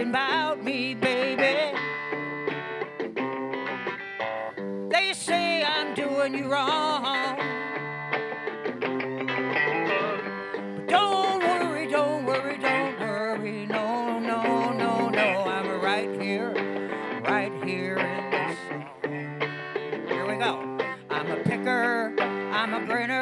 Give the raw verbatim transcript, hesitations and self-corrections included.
talking about me, baby. They say I'm doing you wrong. But don't worry, don't worry, don't worry. No, no, no, no. I'm right here, right here in this song. Here we go. I'm a picker, I'm a grinner.